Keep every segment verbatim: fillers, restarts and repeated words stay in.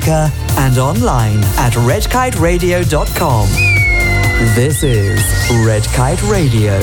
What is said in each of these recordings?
speaker and online at red kite radio dot com. This is Red Kite Radio.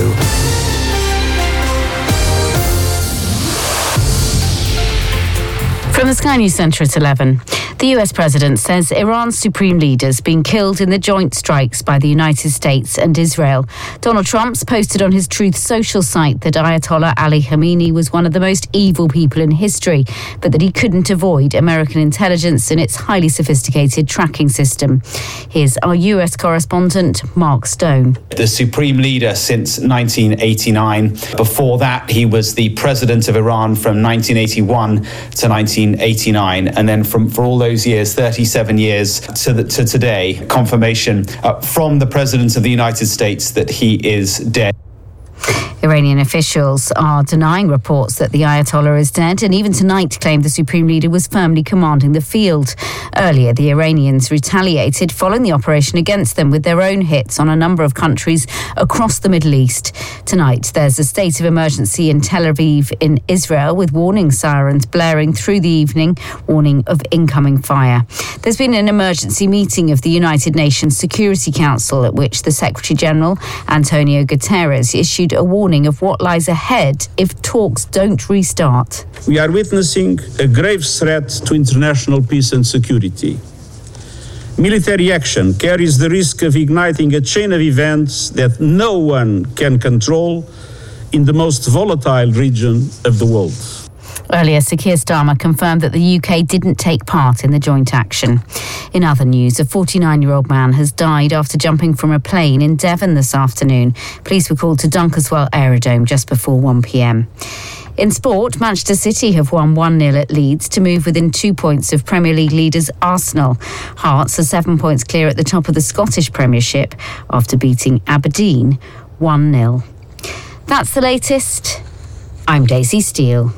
From the Sky News Centre at eleven. The U S president says Iran's supreme leader's been killed in the joint strikes by the United States and Israel. Donald Trump's posted on his Truth Social site that Ayatollah Ali Khamenei was one of the most evil people in history, but that he couldn't avoid American intelligence and its highly sophisticated tracking system. Here's our U S correspondent, Mark Stone. The supreme leader since nineteen eighty-nine. Before that, he was the president of Iran from nineteen eighty-one to nineteen eighty-nine. And then from for all those years, thirty-seven years to, the, to today, confirmation uh, from the President of the United States that he is dead. Iranian officials are denying reports that the Ayatollah is dead, and even tonight claimed the supreme leader was firmly commanding the field. Earlier, the Iranians retaliated following the operation against them with their own hits on a number of countries across the Middle East. Tonight, there's a state of emergency in Tel Aviv in Israel, with warning sirens blaring through the evening, warning of incoming fire. There's been an emergency meeting of the United Nations Security Council at which the Secretary-General, Antonio Guterres, issued a warning of what lies ahead if talks don't restart. We are witnessing a grave threat to international peace and security. Military action carries the risk of igniting a chain of events that no one can control in the most volatile region of the world. Earlier, Sir Keir Starmer confirmed that the U K didn't take part in the joint action. In other news, a forty-nine-year-old man has died after jumping from a plane in Devon this afternoon. Police were called to Dunkeswell Aerodrome just before one p.m. In sport, Manchester City have won one nil at Leeds to move within two points of Premier League leaders Arsenal. Hearts are seven points clear at the top of the Scottish Premiership after beating Aberdeen one nil. That's the latest. I'm Daisy Steele.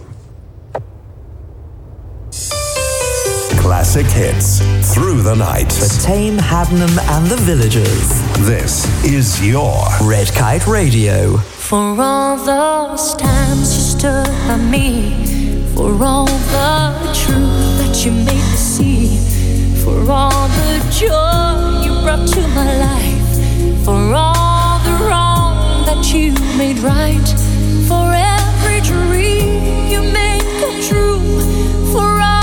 Classic hits through the night. For Tame, Hadnam and the Villagers. This is your Red Kite Radio. For all those times you stood by me, for all the truth that you made me see, for all the joy you brought to my life, for all the wrong that you made right, for every dream you made come true, for all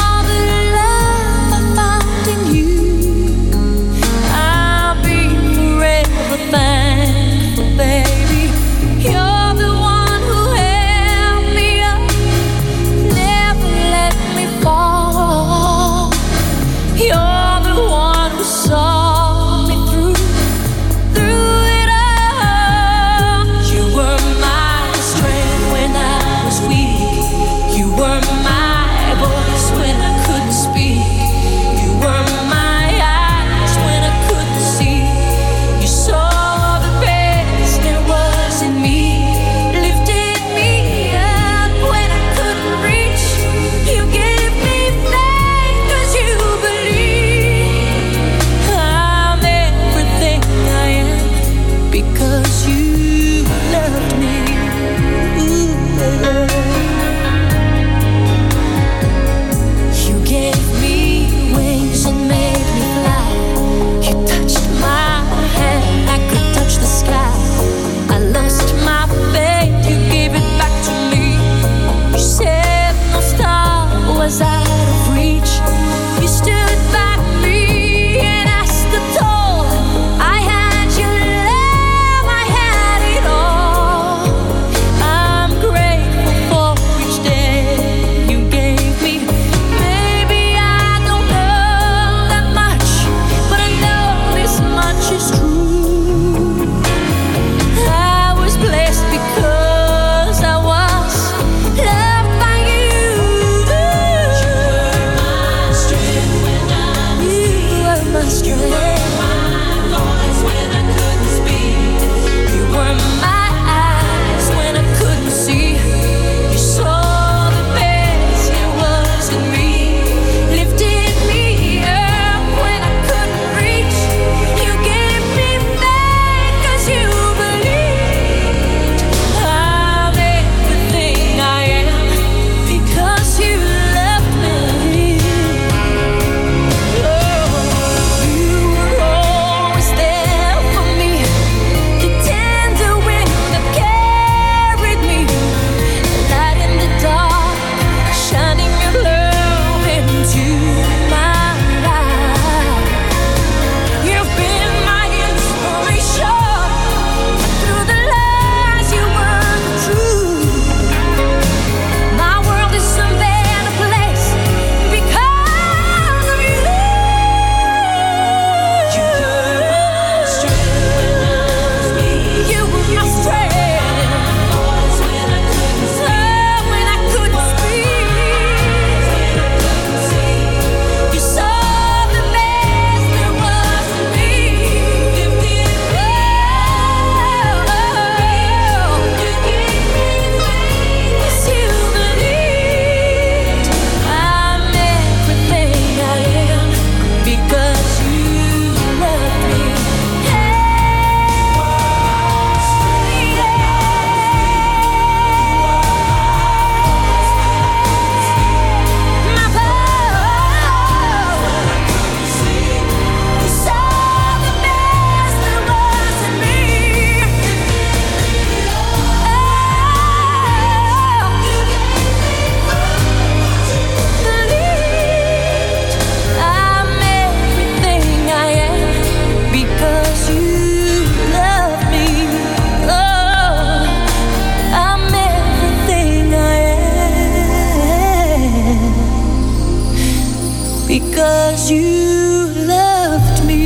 thankful, baby. You're the one who held me up, never let me fall. You're the one who saw me through, through it all. You were my left me.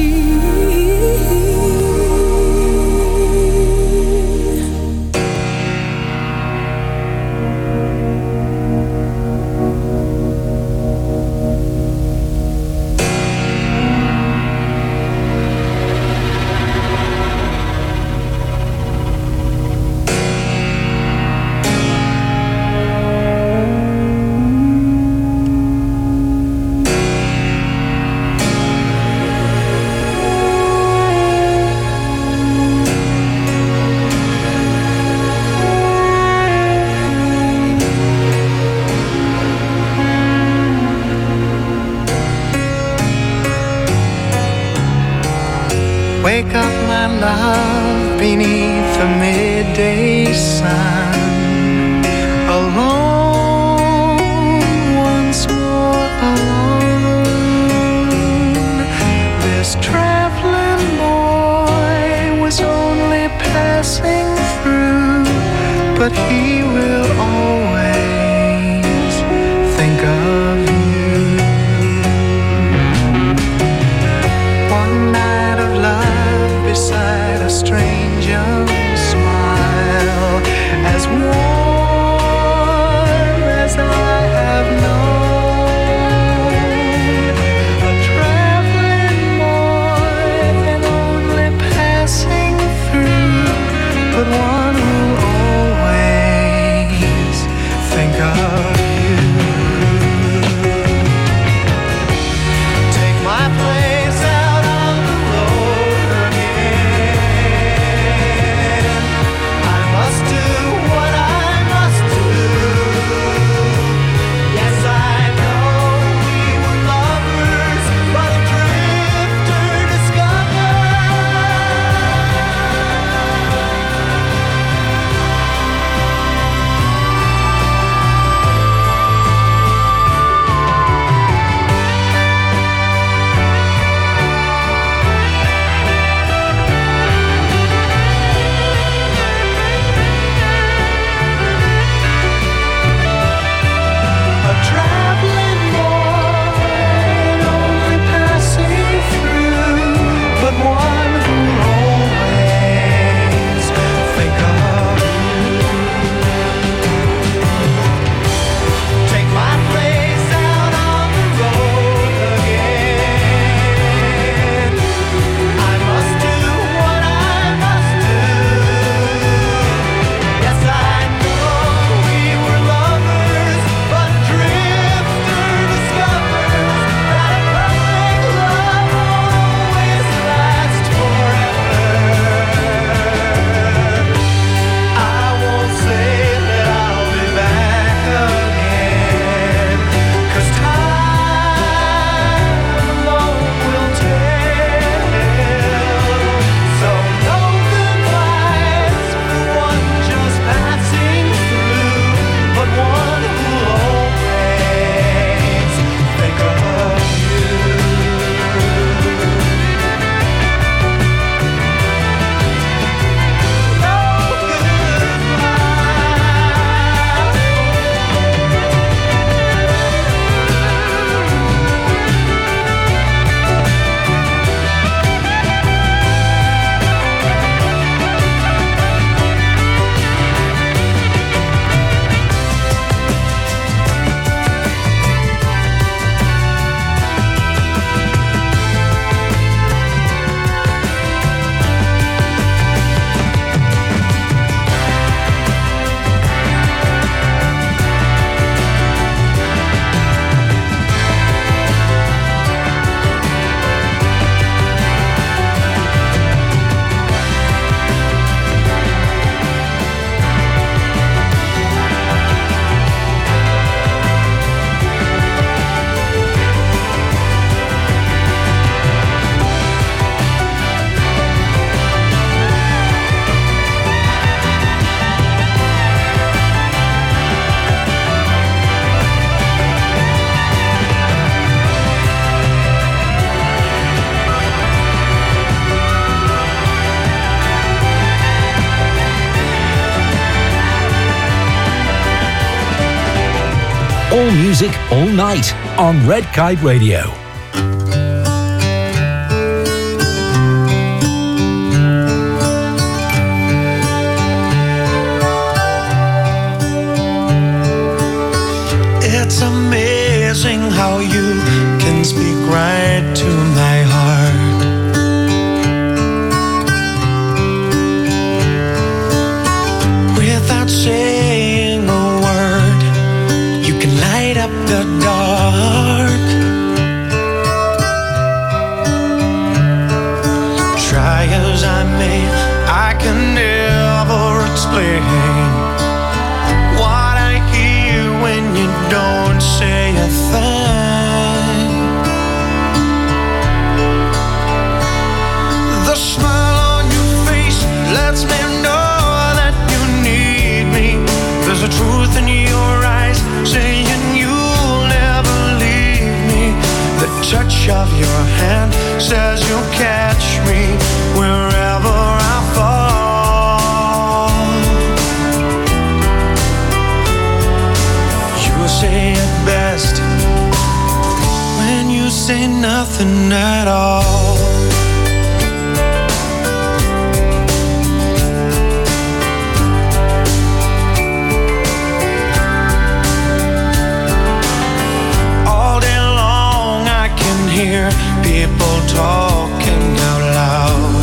Wake up, my love, beneath the midday sun, alone, once more alone. This traveling boy was only passing through, but he will always think of you. One night of love beside a strange young smile, as warm as I have known. A traveling boy and only passing through, but one who'll always think of you. Take my place out on the road again. I must do what I must do. Yes, I know we were lovers, but a drifter a traveling boy only passing through, but one who'll always think of you. Take my place out on the road again. I must do what I must do. Yes, I know we were lovers, but a drifter discovers that a perfect love won't always last forever. I won't say that I'll be back again, 'cause time alone will tell. So no goodbyes for one just passing through, but one who'll always think of you. No All music, all night on Red Kite Radio. don't say a thing. The smile on your face lets me know that you need me. There's a truth in your eyes saying you'll never leave me. The touch of your hand says you'll catch me wherever I fall. You say it best when you say nothing at all. All day long I can hear people talking out loud.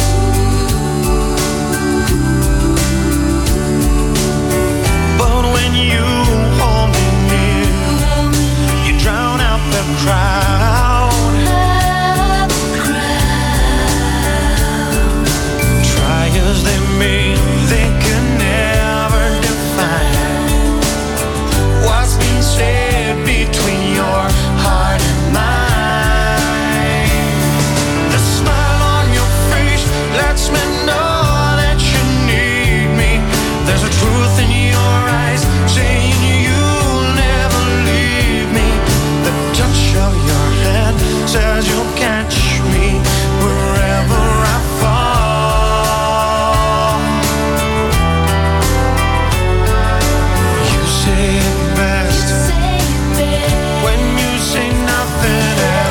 But when you hold me near, you drown out the crowd. Try as they may, they can never define what's been said between your heart and mine. The smile on your face lets me know that you need me. There's a truth in your eyes saying you'll never leave me. The touch of your hand says you'll catch me wherever I fall. You say it best when you say nothing at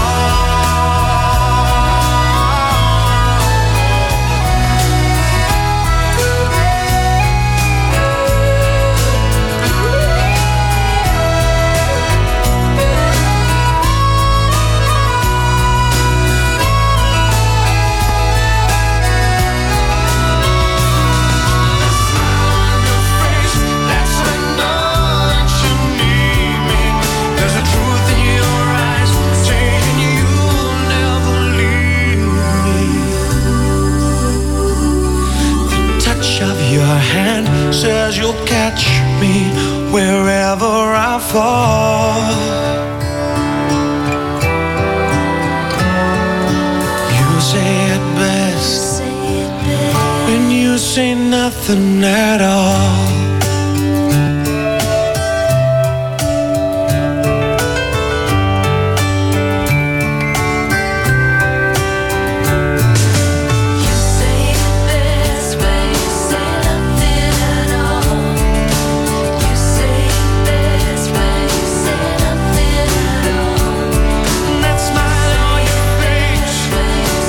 your hand says you'll catch me wherever I fall. You say it best when you say nothing at all.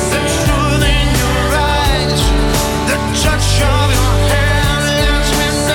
Touch of your hand lets me know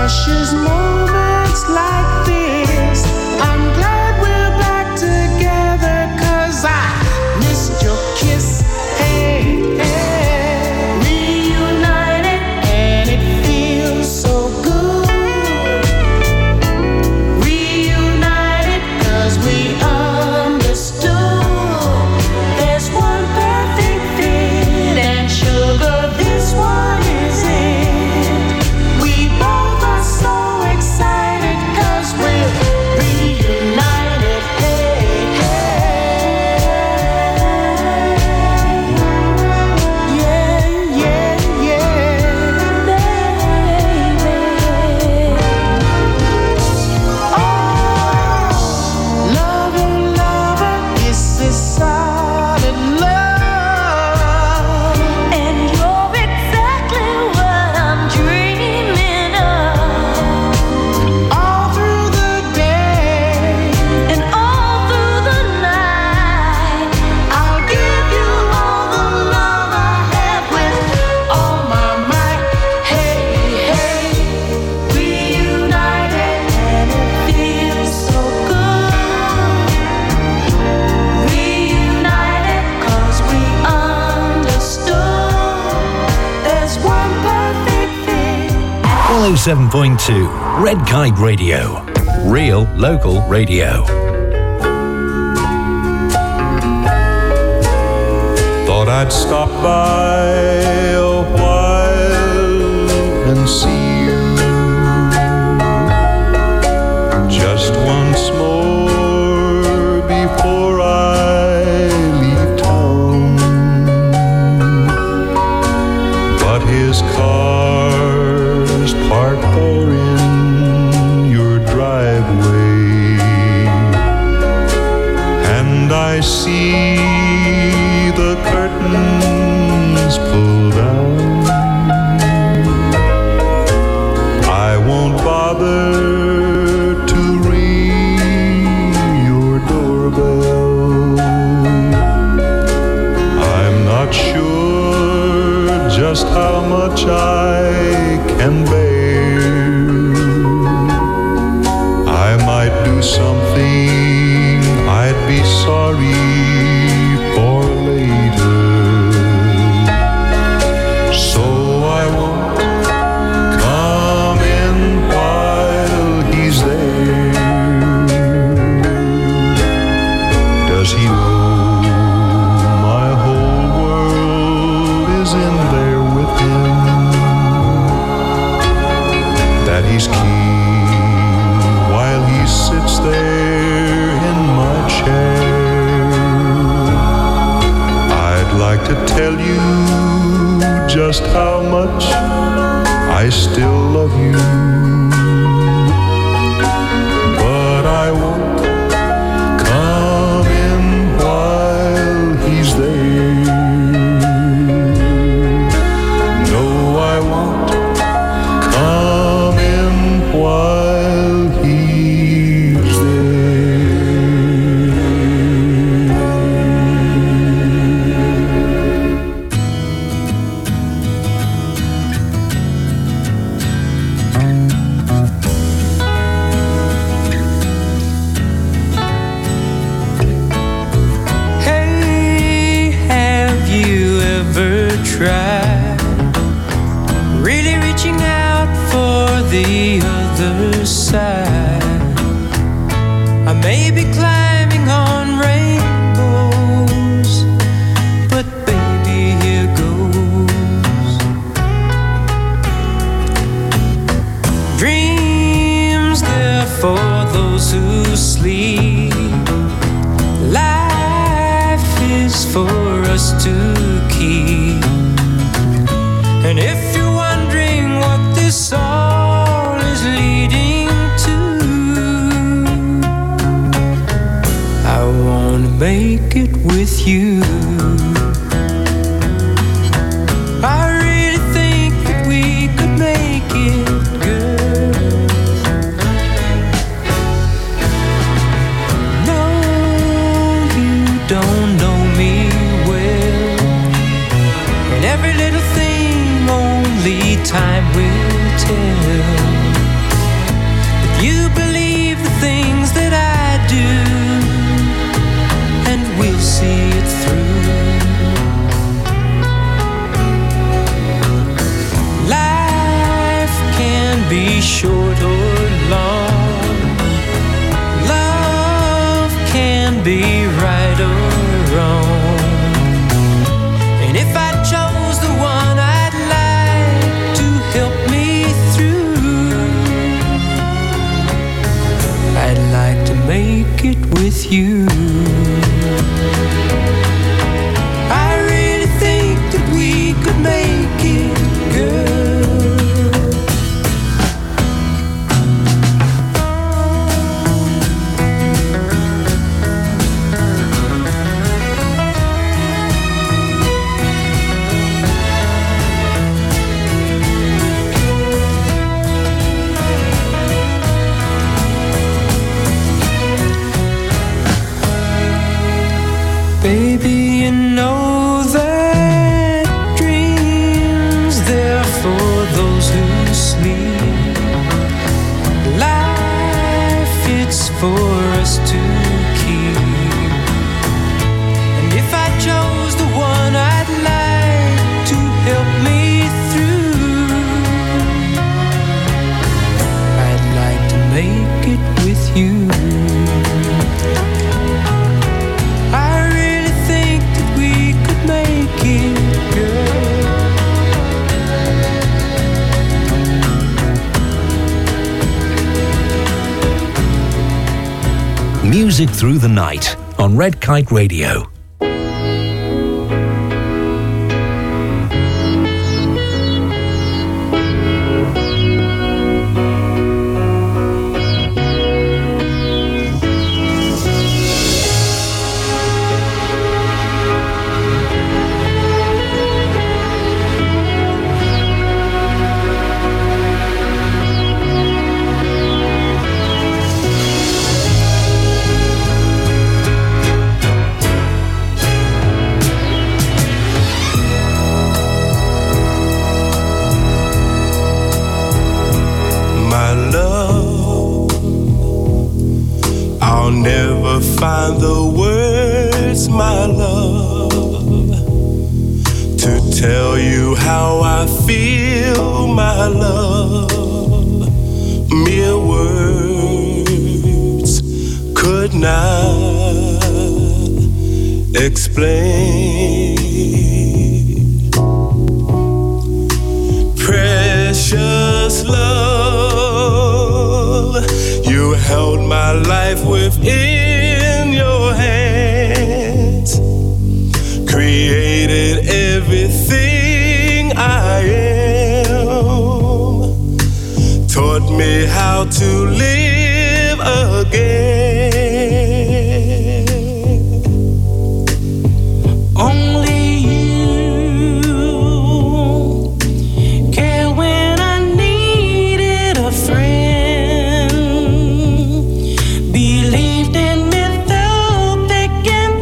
precious moments like this. I'm glad we're back together, 'cause I missed your kiss. Hey, hey, reunited and it feels so good. Reunited 'cause we understood. There's one perfect fit, and sugar, this one is it. We both are so excited 'cause we're reunited. Hey, hey. Yeah, yeah, yeah, baby. Oh, lover, lover, this is solid love. And you're exactly what I'm dreaming of. All through the day and all through the night, I'll give you all the love I have with all my might. Hey, hey, reunited and it feels so good. Reunited 'cause we understood. There's one perfect fit. one oh seven point two Red Kite Radio. Real local radio. Thought I'd stop by a while and see you just once more before I leave town. But his car's parked there in your driveway, and I see the curtains pull down. I won't bother to ring your doorbell. I'm not sure just how much I can bear. I might do something I'd be sorry for later. So I won't come in while he's there. Does he know my whole world is in there with him? That he's keen while he sits there in my chair. I'd like to tell you just how much I still love you, but I won't come in while he's there. No, I won't come in while he's there. Hey, have you ever tried really reaching out for the other side? I may be climbing on rainbows, but baby, here goes. Dreams, they're for those who sleep. Life is for us to keep. And if you're wondering what this all is leading to, I wanna make it with you. I really think that we could make it, girl. No, you don't know me well, and every little thing only time will tell. short or long. Love can be right or wrong. And if I chose the one I'd like to help me through, I'd like to make it with you. I really think that we could make it, girl. Baby, you know that dreams, they're for those who sleep. Life, it's for us to keep. And if I chose the one I'd like to help me through, I'd like to make it with you. Make it, girl. Music Through the Night on Red Kite Radio. Find the words, my love, to tell you how I feel, my love. Mere words could not explain. Precious love, you held my life within your hands, created everything I am, taught me how to live again. Only you care when I needed a friend, believed in me through thick and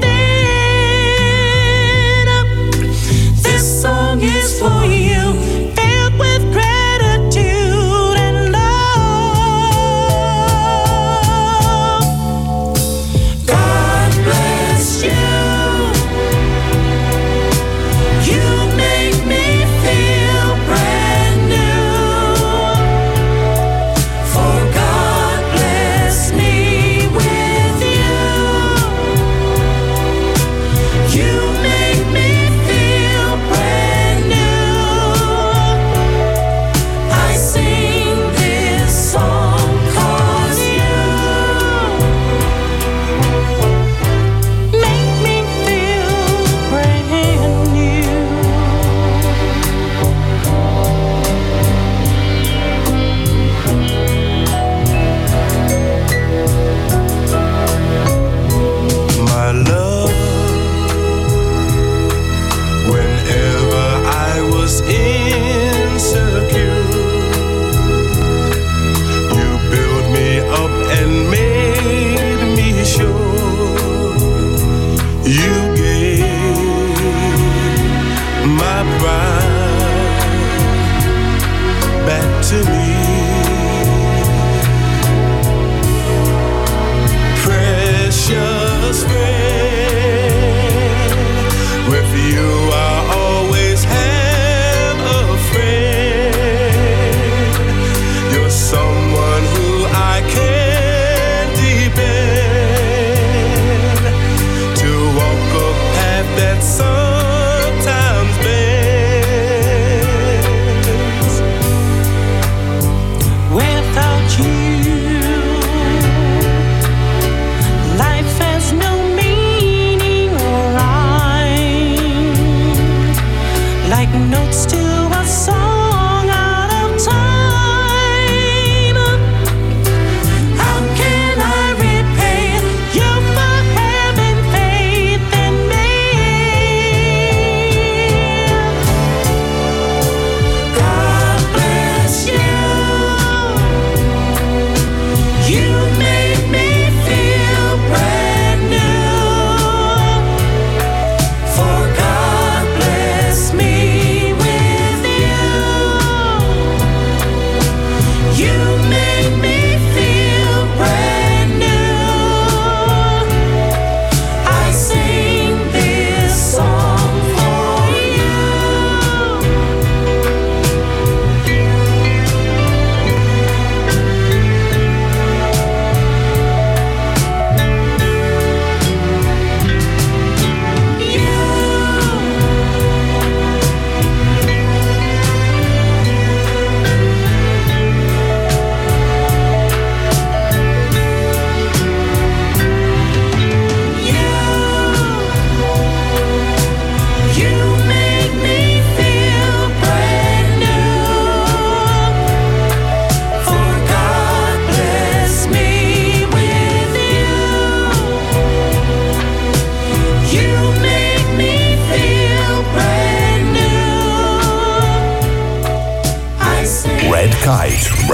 thin. This song is for you, filled with gratitude and love.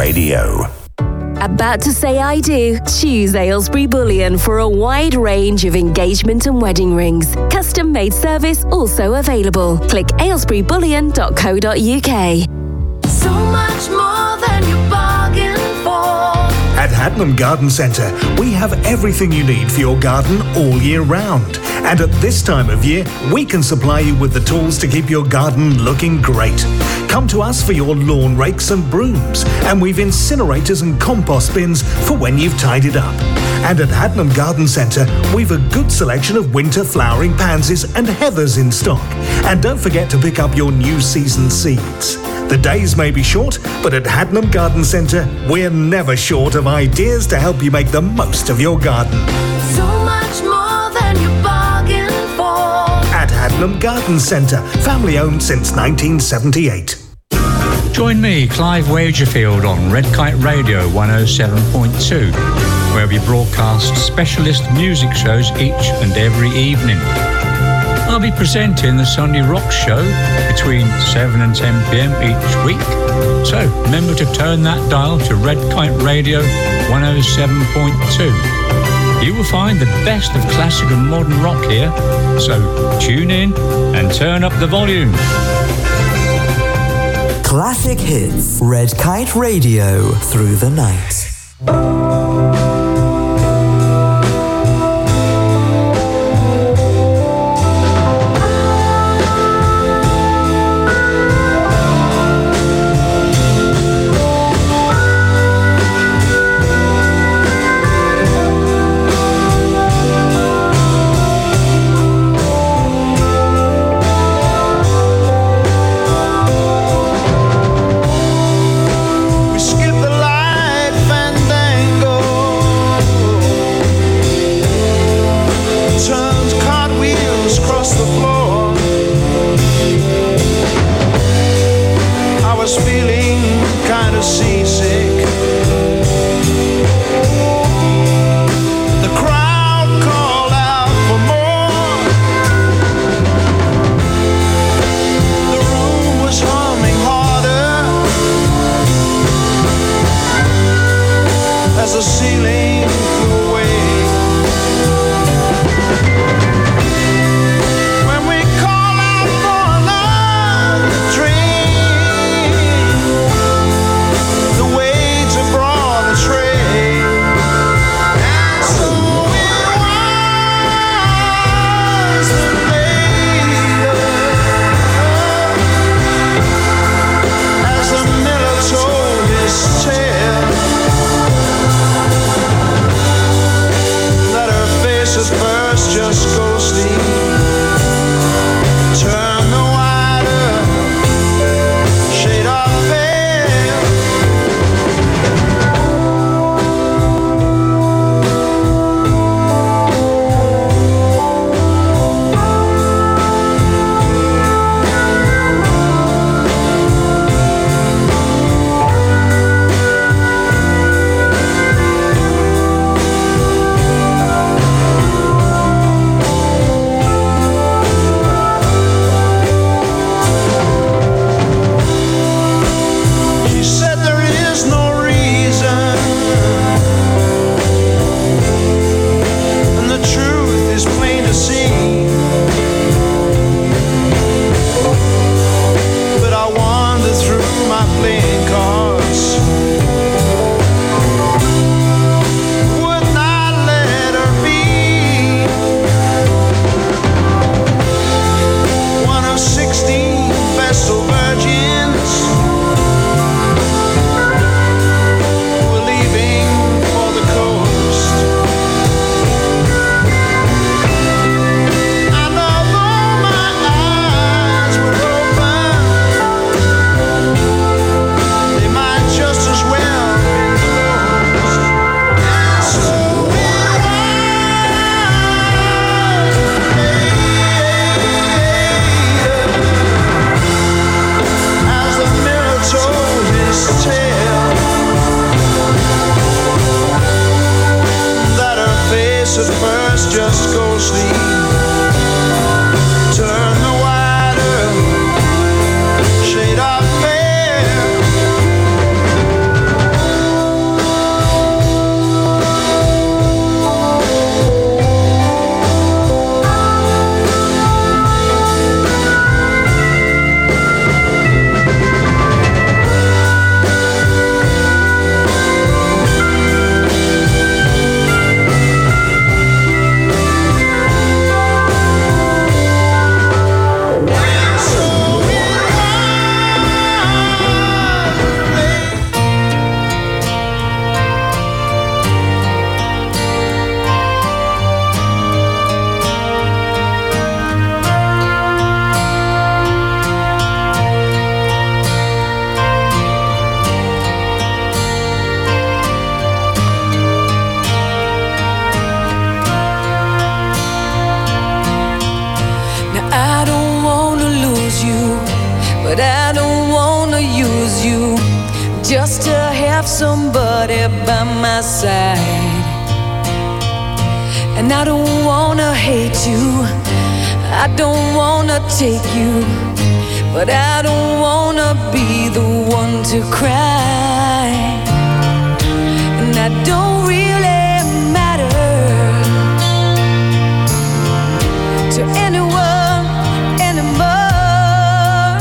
Radio. About to say I do? Choose Aylesbury Bullion for a wide range of engagement and wedding rings. Custom made service also available. Click aylesbury bullion dot co dot uk. So much more than you bargained for. At Hadnam Garden Centre, we have everything you need for your garden all year round. And at this time of year, we can supply you with the tools to keep your garden looking great. Come to us for your lawn rakes and brooms, and we've incinerators and compost bins for when you've tidied up. And at Hadnam Garden Centre, we've a good selection of winter flowering pansies and heathers in stock. And don't forget to pick up your new season seeds. The days may be short, but at Hadnam Garden Centre, we're never short of ideas to help you make the most of your garden. So much more than you bargained for. At Hadnam Garden Centre, family owned since nineteen seventy-eight. Join me, Clive Wagerfield, on Red Kite Radio one oh seven point two, where we broadcast specialist music shows each and every evening. I'll be presenting the Sunday Rock Show between seven and ten p.m. each week. So remember to turn that dial to Red Kite Radio one oh seven point two. You will find the best of classic and modern rock here. So tune in and turn up the volume. Classic hits. Red Kite Radio through the night. just to have somebody by my side. And I don't wanna hate you, I don't wanna take you, but I don't wanna be the one to cry. And I don't really matter to anyone anymore.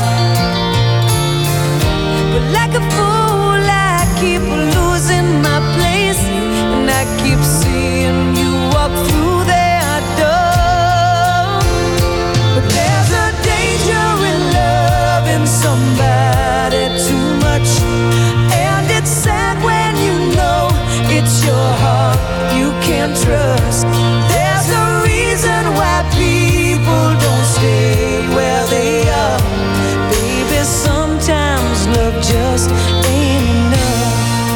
But like a fool I keep losing my place, and I keep seeing you walk through that door. But there's a danger in loving somebody too much, and it's sad when you know it's your heart you can't trust. There's a reason why people don't stay where they are. Baby, sometimes love just ain't enough.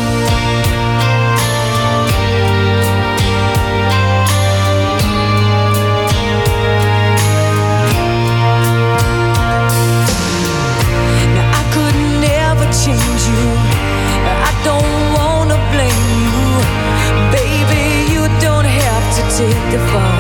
Now I could never change you, I don't wanna blame you. Baby, you don't have to take the fall.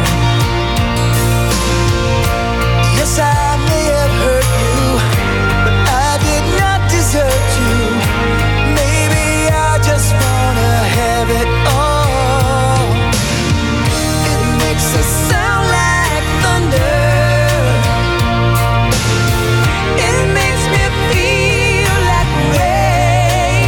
Yes, I may have hurt you, but I did not desert you. Maybe I just wanna have it all. It makes us sound like thunder, it makes me feel like rain,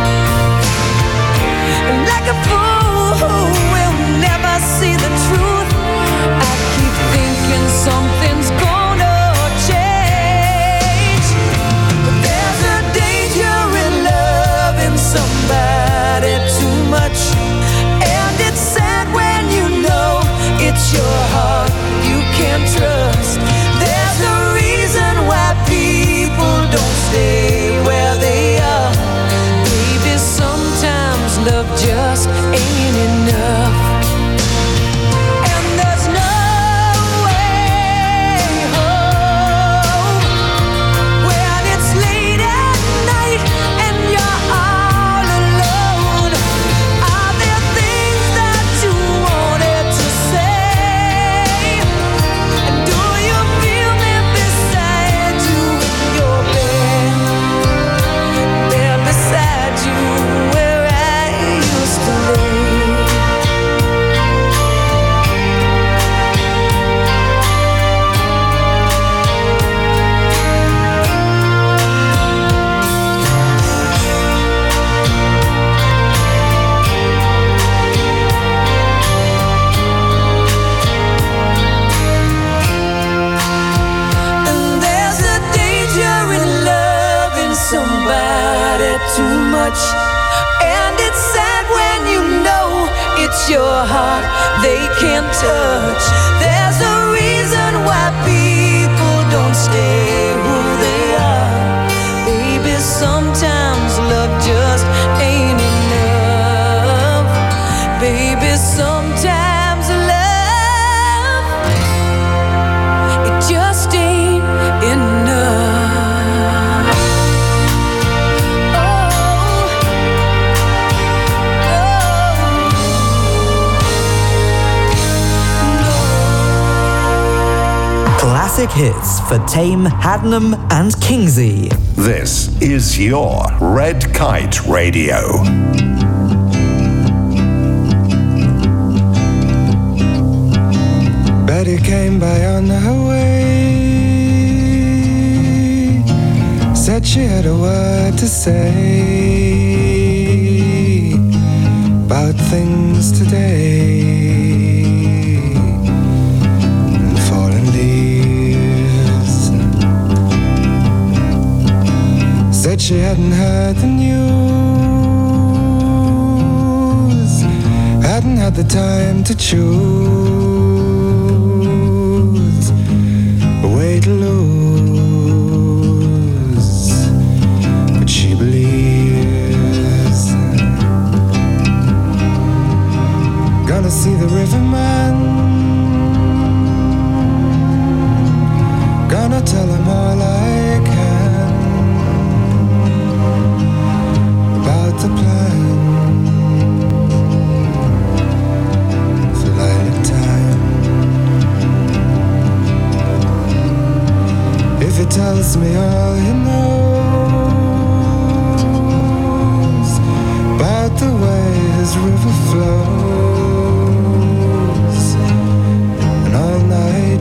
and like a fool who will never see the truth, I keep thinking something's gonna change. But there's a danger in loving somebody too much, and it's sad when you know it's your heart you can't trust. There's a reason why people don't stay where they are. Baby, sometimes love just ain't enough. And there's no way home when it's late at night and you're all alone. Are there things that you wanted to say? And do you feel me beside you in your bed? There beside you where I used to lay. And there's a danger in loving somebody too much, and it's sad when you know it's your heart they can't touch. There's a reason why people don't stay who they are. Baby, sometimes love just ain't enough. Baby, sometimes love, it just ain't enough. Classic hits for Tame, Haddenham and Kingsley. This is your Red Kite Radio. Betty came by on her way, said she had a word to say about things today. And fallen leaves. Said she hadn't heard the news, hadn't had the time to choose a way to lose, but she believes. Gonna see the riverman, gonna tell him all I can tells me all he knows about the way his river flows and all night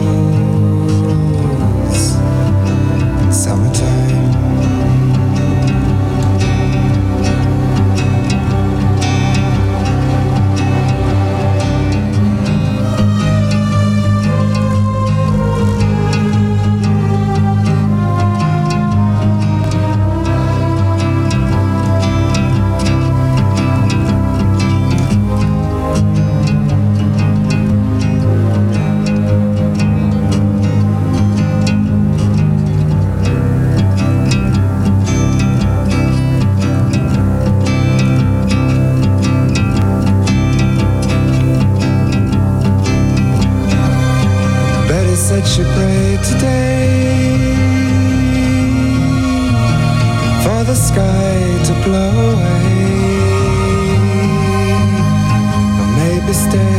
shows in summertime. She prayed today for the sky to blow away, or maybe stay.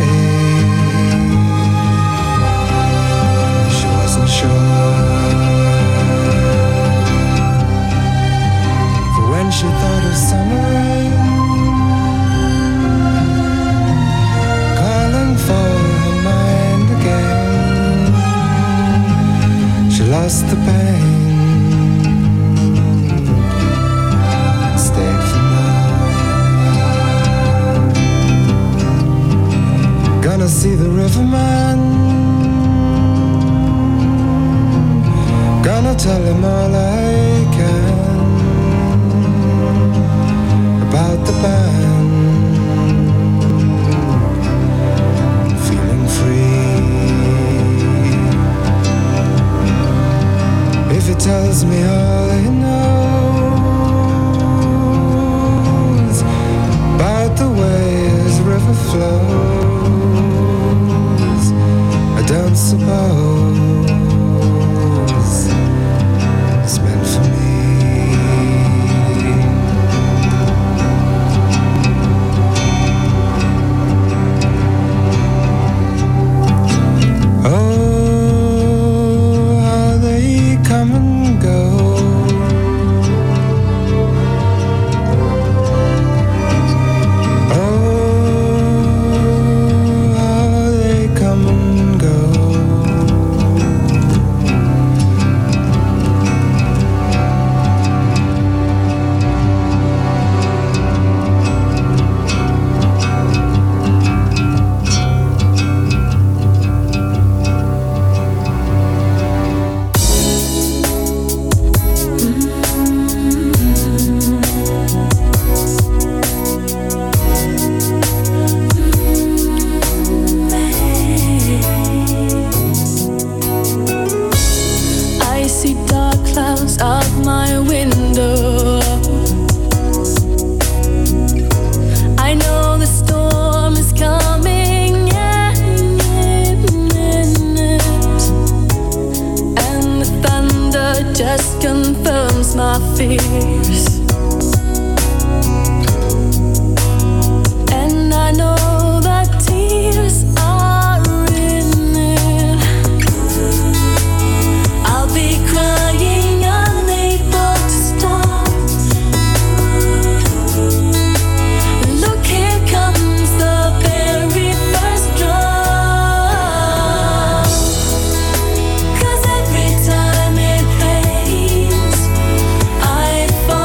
She wasn't sure, for when she thought of summer rain calling for her mind again, lost the pain, stayed for now. Gonna see the riverman, gonna tell him all I can about the band, feeling free. If he tells me all he knows about the way his river flows, I don't suppose it's meant for me. Come and go. Oh, how they come and go. I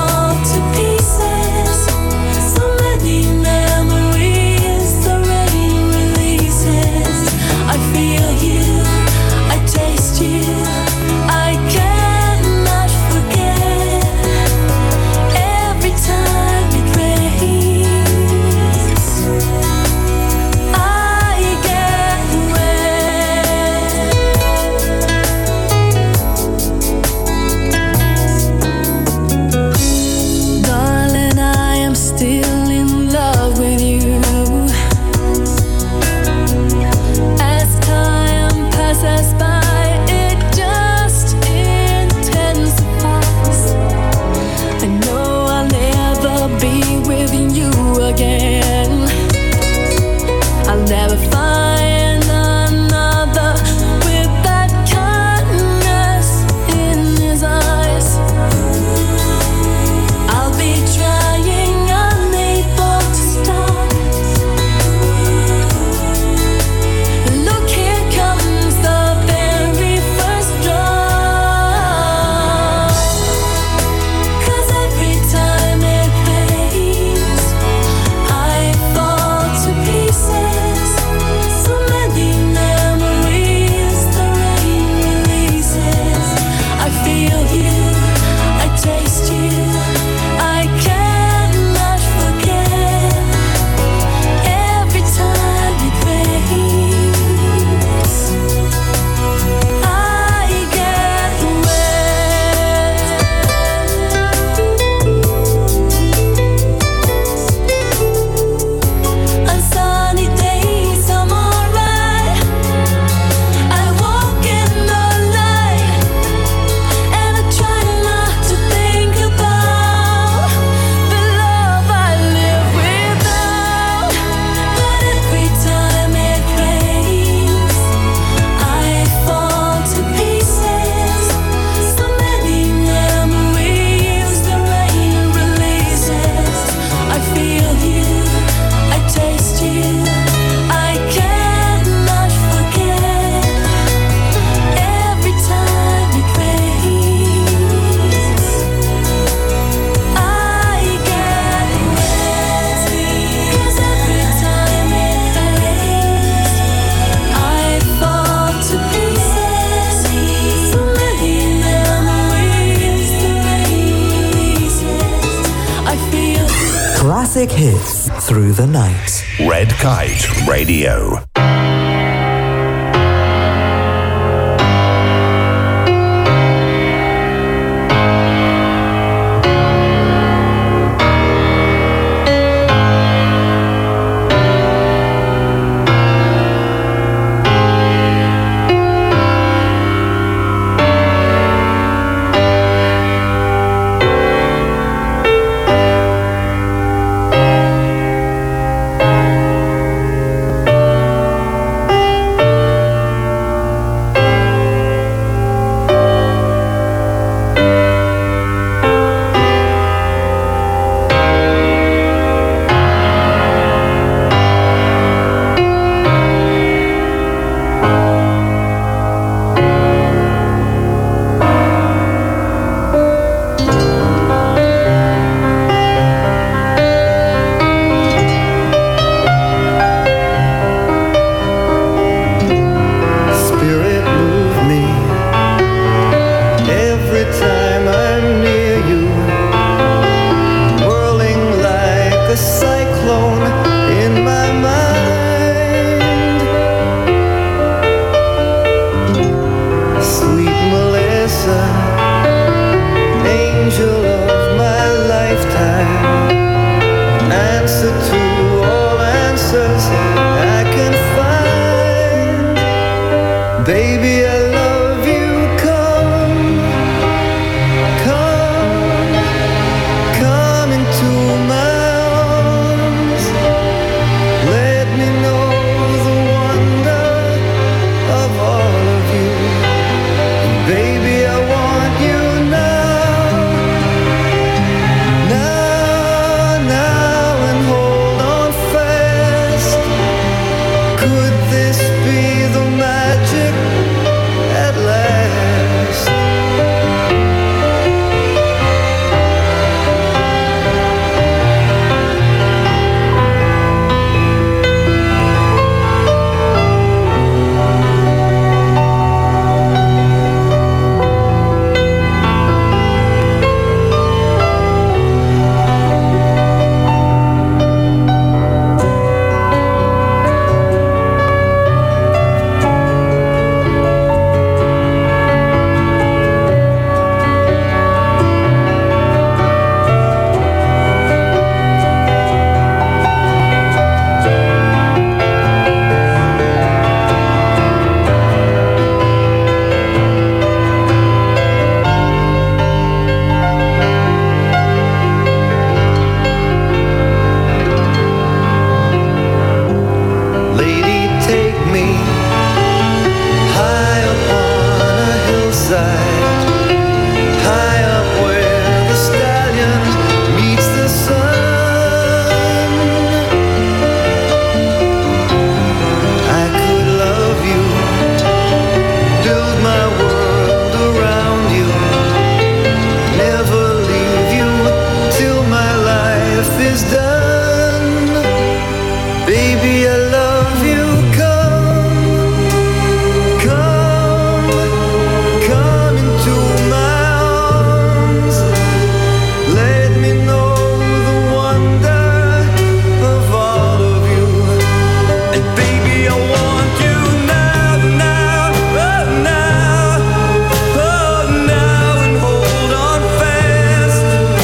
Classic hits through the night. Red Kite Radio.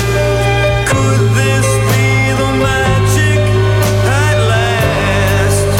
Could this be the magic at last?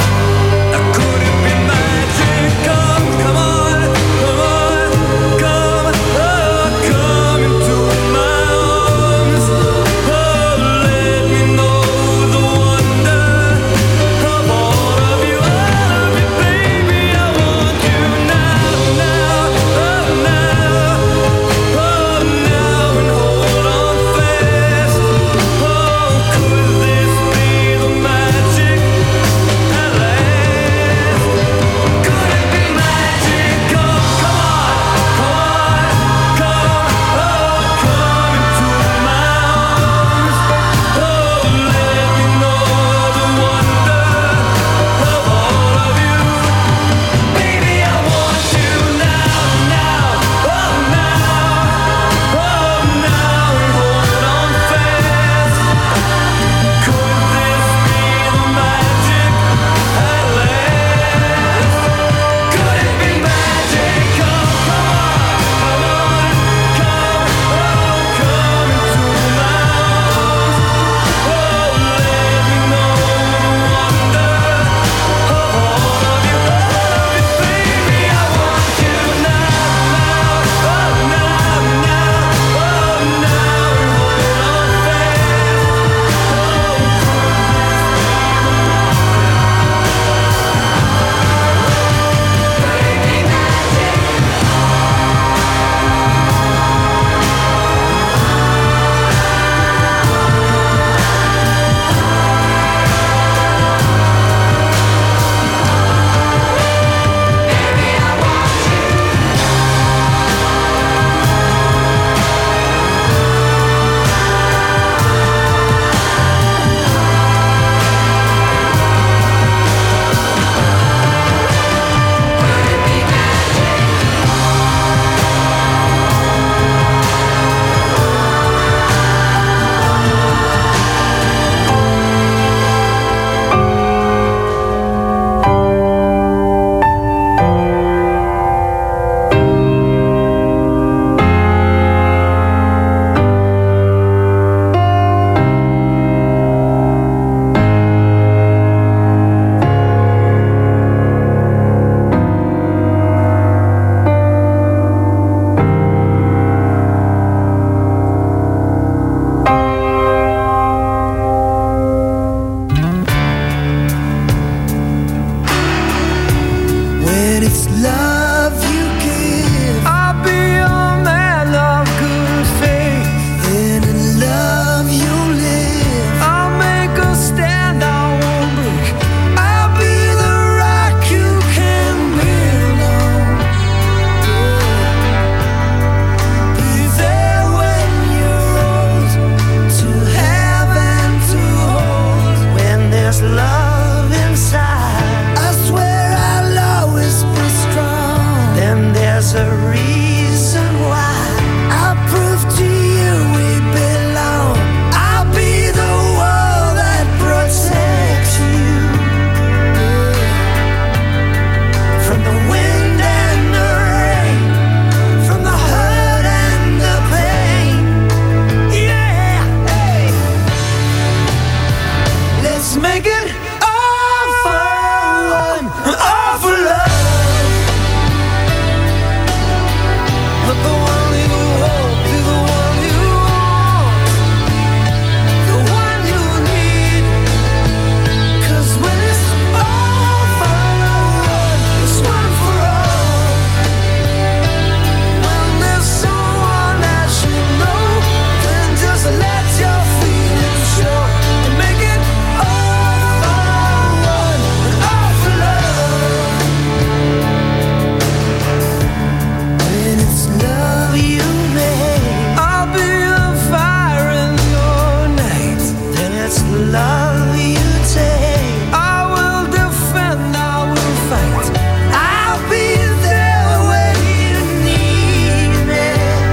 it all for one, all for love. Let the one you hold be the one you want, the one you need. 'Cause when it's all for one, it's one for all. When there's someone that you know, then just let your feelings show and make it all for one and all for love. When it's love you make, I'll be the fire in your night. Then it's love you take, I will defend, I will fight. I'll be there when you need me.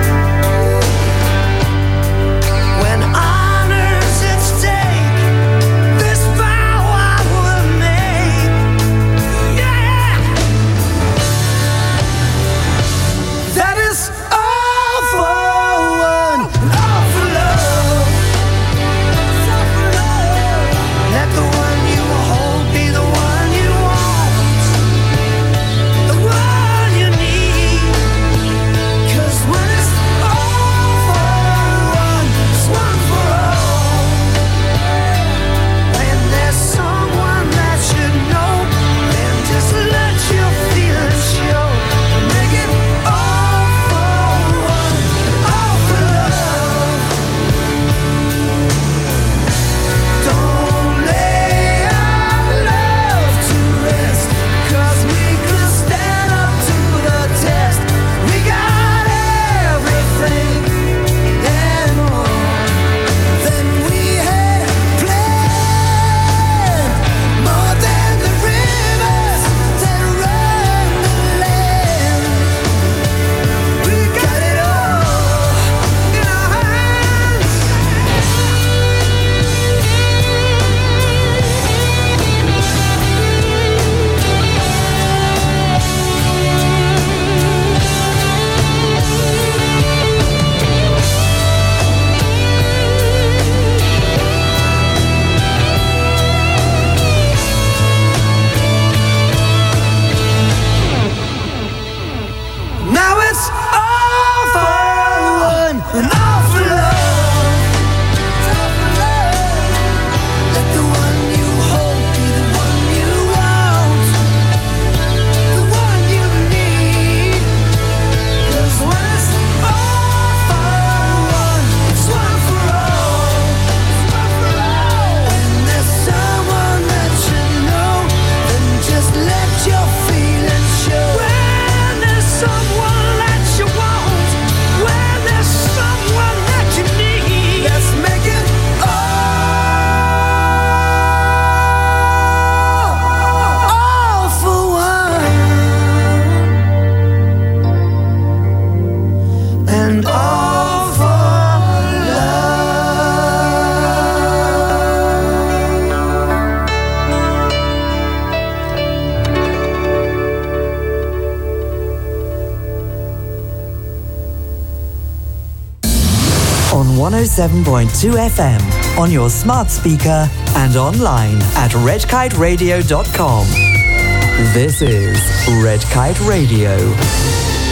When honor's at stake, this vow I will make. Yeah, that is all for one, and all for love. It's all for love. Let the one you hold be the one you want, the one you need. 'Cause when it's all for one, it's one for all. When there's someone that you know, then just let your feelings show and make it all for one, all for love. Don't lay our love to rest, 'cause we could stand up to the test. We got everything and more than we had planned, more than the rivers that run the land. We got it all in our hands. Now it's all for one and all for love. It's all for love. Let the one you hold be the one you want, the one you need. 'Cause when it's all for one, it's one for all. It's one for all. When there's someone that you know, then just let your feelings show. When there's someone that you want, when there's someone that you need, let's make it all, all for one, and all for On one oh seven point two F M, on your smart speaker and online at red kite radio dot com. This is Red Kite Radio.